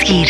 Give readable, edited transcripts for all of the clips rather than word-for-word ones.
seguir.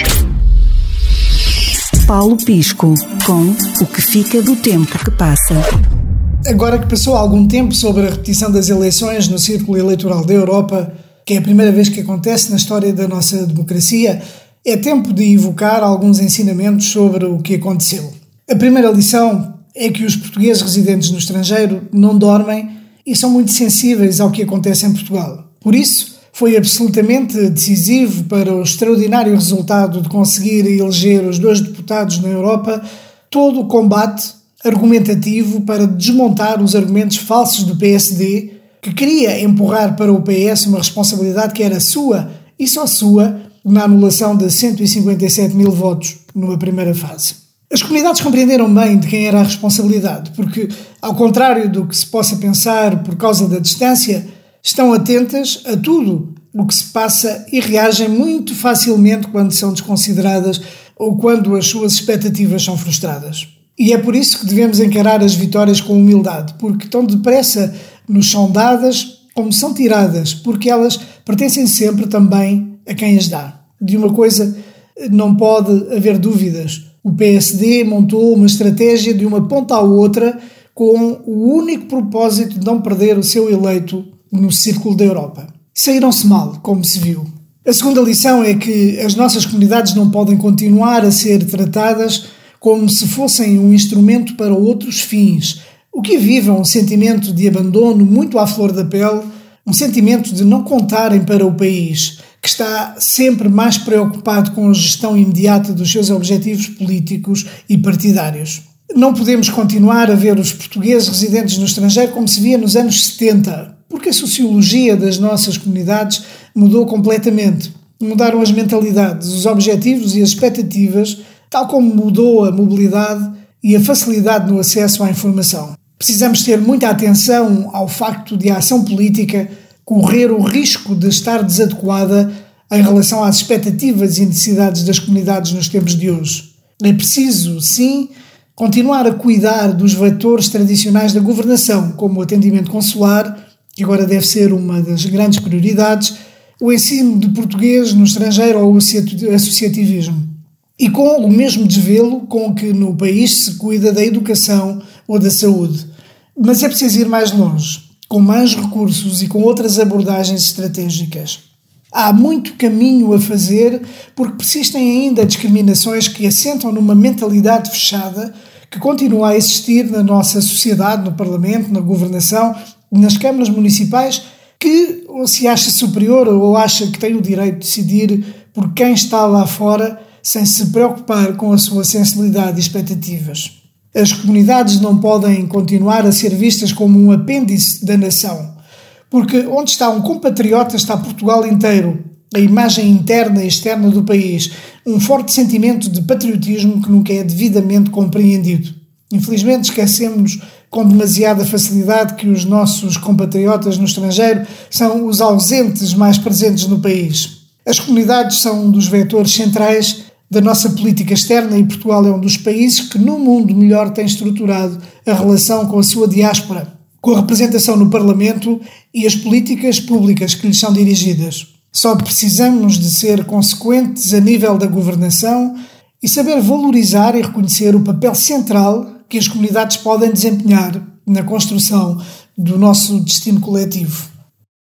Paulo Pisco, com O que fica do tempo que passa. Agora que passou algum tempo sobre a repetição das eleições no Círculo Eleitoral da Europa, que é a primeira vez que acontece na história da nossa democracia, é tempo de evocar alguns ensinamentos sobre o que aconteceu. A primeira lição é que os portugueses residentes no estrangeiro não dormem e são muito sensíveis ao que acontece em Portugal. Por isso, foi absolutamente decisivo para o extraordinário resultado de conseguir eleger os 2 deputados na Europa todo o combate argumentativo para desmontar os argumentos falsos do PSD, que queria empurrar para o PS uma responsabilidade que era sua e só sua na anulação de 157 mil votos numa primeira fase. As comunidades compreenderam bem de quem era a responsabilidade, porque, ao contrário do que se possa pensar por causa da distância, estão atentas a tudo o que se passa e reagem muito facilmente quando são desconsideradas ou quando as suas expectativas são frustradas. E é por isso que devemos encarar as vitórias com humildade, porque tão depressa nos são dadas como são tiradas, porque elas pertencem sempre também a quem as dá. De uma coisa não pode haver dúvidas. O PSD montou uma estratégia de uma ponta à outra com o único propósito de não perder o seu eleito no Círculo da Europa. Saíram-se mal, como se viu. A segunda lição é que as nossas comunidades não podem continuar a ser tratadas como se fossem um instrumento para outros fins, o que aviva um sentimento de abandono muito à flor da pele, um sentimento de não contarem para o país, que está sempre mais preocupado com a gestão imediata dos seus objetivos políticos e partidários. Não podemos continuar a ver os portugueses residentes no estrangeiro como se via nos anos 70, porque a sociologia das nossas comunidades mudou completamente. Mudaram as mentalidades, os objetivos e as expectativas, tal como mudou a mobilidade e a facilidade no acesso à informação. Precisamos ter muita atenção ao facto de a ação política correr o risco de estar desadequada em relação às expectativas e necessidades das comunidades nos tempos de hoje. É preciso, sim, continuar a cuidar dos vetores tradicionais da governação, como o atendimento consular, que agora deve ser uma das grandes prioridades, o ensino de português no estrangeiro ou o associativismo. E com o mesmo desvelo com que no país se cuida da educação ou da saúde. Mas é preciso ir mais longe, com mais recursos e com outras abordagens estratégicas. Há muito caminho a fazer porque persistem ainda discriminações que assentam numa mentalidade fechada que continua a existir na nossa sociedade, no Parlamento, na governação, nas câmaras municipais, que ou se acha superior ou acha que tem o direito de decidir por quem está lá fora sem se preocupar com a sua sensibilidade e expectativas. As comunidades não podem continuar a ser vistas como um apêndice da nação, porque onde está um compatriota está Portugal inteiro, a imagem interna e externa do país, um forte sentimento de patriotismo que nunca é devidamente compreendido. Infelizmente esquecemos com demasiada facilidade que os nossos compatriotas no estrangeiro são os ausentes mais presentes no país. As comunidades são um dos vetores centrais da nossa política externa e Portugal é um dos países que no mundo melhor tem estruturado a relação com a sua diáspora, com a representação no Parlamento e as políticas públicas que lhes são dirigidas. Só precisamos de ser consequentes a nível da governação e saber valorizar e reconhecer o papel central que as comunidades podem desempenhar na construção do nosso destino coletivo.